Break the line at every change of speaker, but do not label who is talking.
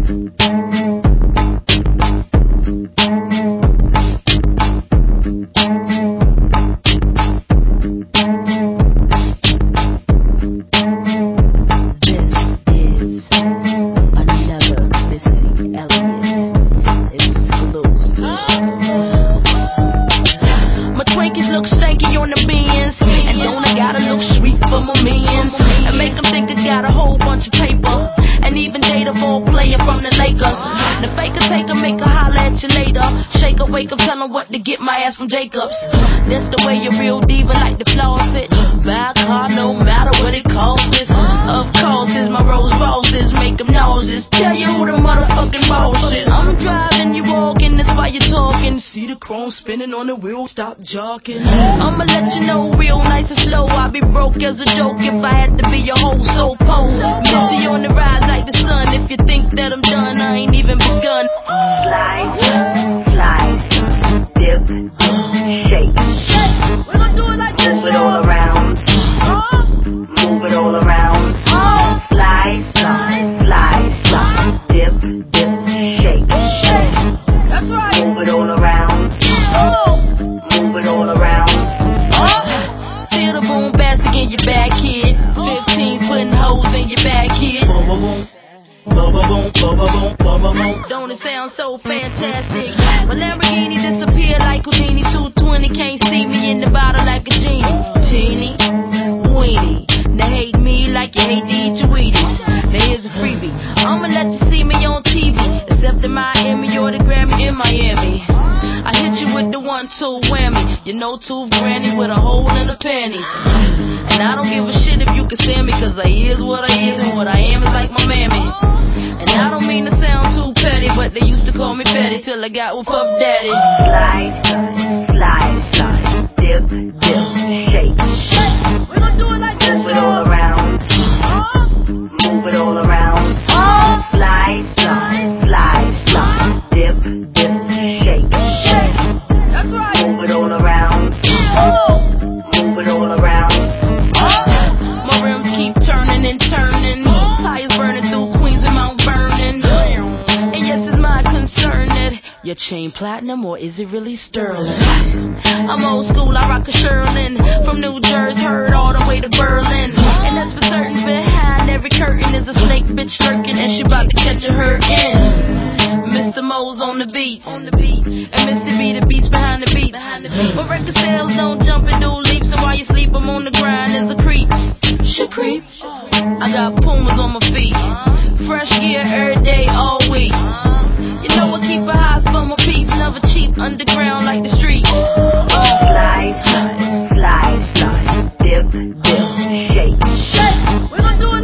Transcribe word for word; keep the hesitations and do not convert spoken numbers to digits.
Wake up, tell 'em what to get my ass from Jacobs. That's the way a real diva like to floss it. Buy a car no matter what it costs. Of course, it's my Rolls Royces, make 'em nauseous. Tell you who the motherfucking boss is. I'm driving, you walking, that's why you're talking. See the chrome spinning on the wheel, stop jogging. I'ma let you know real nice and slow. I'll be broke as a joke if I had to be your whole soul pole. Busy on the rise like the sun. If you think that I'm done, I ain't even begun.
Slice, slice, dip, shake.
We're gonna do it like this.
Move it all around. Move it all around. Slice, slice, slice, slice, dip, dip, shake.
That's right.
Move it all around. Move it all around.
Feel the boom bastic in your back, kid. Fifteens putting holes in your back, kid. Don't it sound so fantastic? My Lamborghini disappeared like Houdini. two twenty, can't see me in the bottle like a genie. Teeny, weenie. Now hate me like you hate to eat your Wheaties. Now here's a freebie. I'ma let you see me on T V, except in Miami or the Grammy in Miami. I hit you with the one two whammy. You know tooth granny with a hole in the panties. And I don't give a shit if you can stand me, cause I is what I is and what I am is like my mammy. And I don't mean to sound too petty, but they used to call me petty till I got with Puff Daddy.
Slice, slice, slice, dip, dip, shake.
We're gonna do it like this.
Move it all around. Move it all around. Slice, slice, slice, slice, dip, dip, shake.
That's right.
Move it all around. Move it all around.
My rims keep turning and turning. Tires burning through Queens and Mount Vernon. And yes, it's my concern that your chain platinum or is it really sterling? I'm old school, I rock a Sherlin. From New Jersey, heard all the way to Berlin. And that's for certain, behind every curtain is a snake bitch lurking, and she about to catch a hurtin'. Mister Mo's on the beat, on the beat, and Missy B the beast behind the beat. My record sales don't jump and do leaps, and while you sleep, I'm on the grind as a creep. She creep. I got Pumas on my feet, fresh gear every day, all week. You know I keep it hot for my peeps, never cheap, underground like the streets.
Slice, slice, slice, dip, dip, shake.
We're gonna do it.